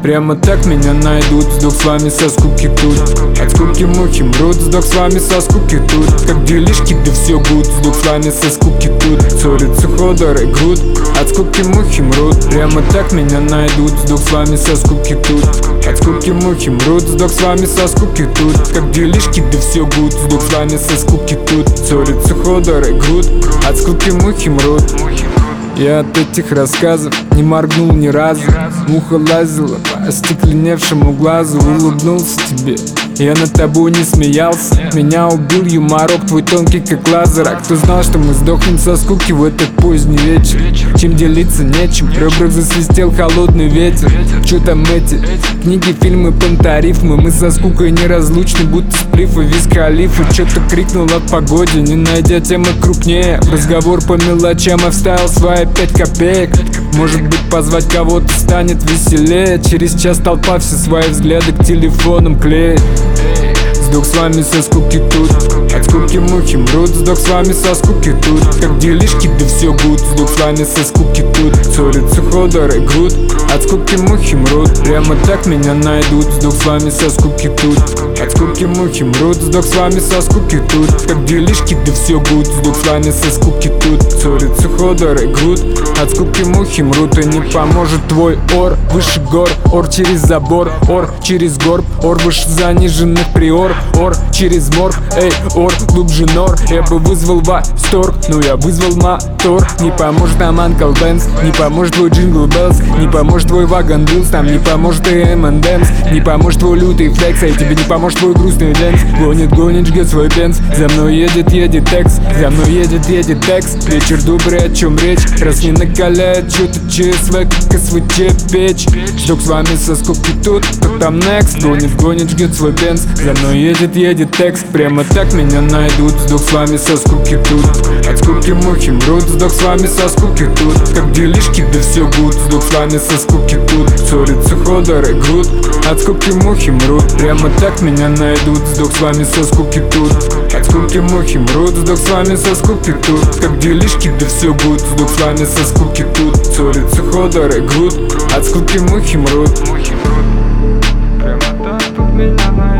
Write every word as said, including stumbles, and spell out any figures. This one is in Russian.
Прямо так меня найдут, сдох с вами со скуки тут. От скуки мухи мрут, сдох с вами со скуки тут. Как делишки, да все гуд, сдох с вами со скуки тут. Ссорится ходор и груд, от скуки мухи мрут. Прямо так меня найдут, сдох с вами со скуки тут. От скуки мухи мрут, сдох с вами со скуки тут. Как делишки, да все гуд, сдох с вами со скуки тут. Ссорится ходор и груд, от скуки мухи мрут. Я от этих рассказов не моргнул ни разу. Муха лазила по остекленевшему глазу. Улыбнулся тебе, я над тобой не смеялся. Меня убил юморок твой тонкий как лазер. А кто знал, что мы сдохнем со скуки в этот поздний вечер? Чем делиться нечем, в ребрах засвистел холодный ветер. Чё там эти книги, фильмы, пантарифмы? Мы со скукой неразлучны, будто сплиф и виз халифа. Чё-то крикнул от погоде, не найдя темы крупнее. В разговор по мелочам я вставил свои пять копеек. Может быть, позвать кого-то станет веселее. Через час толпа все свои взгляды к телефонам клеит. Сдох с вами со скуки тут. От скуки мухи мрут, сдох с вами со скуки тут. Как делишки, да все гуд, сдох с вами со скуки тут. Ссорится ходор и груд, от скуки мухи мрут. Прямо так меня найдут, сдох с вами со скуки тут. От скуки мухи мрут, сдох с вами со скуки тут. Как делишки, да все гуд, сдох с вами со скуки тут. Ссорится ходор и груд, от скуки мухи мрут. И не поможет твой ор выше гор, ор через забор, ор через горб, ор выше заниженных приор, ор через морг, эй, ор глубже нор. Я бы вызвал восторг, но я вызвал мотор. Не поможет нам Uncle Benz, не поможет твой Jingle Bells, не поможет твой Wagon Wheels, там не поможет и эм энд эмс, не поможет твой лютый флекс, а тебе не поможет твой грустный дэнс. Гонит, гонит, жгет свой бенз, за мной едет, едет текст, за мной едет, едет текст. Вечер добрый, о чем речь, раз не накаляет что-то ЧСВ, как эс вэ че печь. Сдох с вами со скуки тут, кто там next? Гонит, гонит, жгет свой бенз, за мной едет, едет текст. Прямо так меня найдут, сдох с вами со скуки тут. От скуки мухи мрут, сдох с вами со скуки тут. Как делишки, да все гуд, сдох с вами со скуки тут. Ссорится ходор и груд, от скуки мухи мрут. Прямо так меня найдут, сдох с вами со скуки тут. От скуки мухи мрут, сдох с вами со скуки тут. Как делишки, да все гуд, сдох с вами со скуки тут. Ссорится ходор и груд, от скуки мухи мрут. Прямо так тут меня найдут.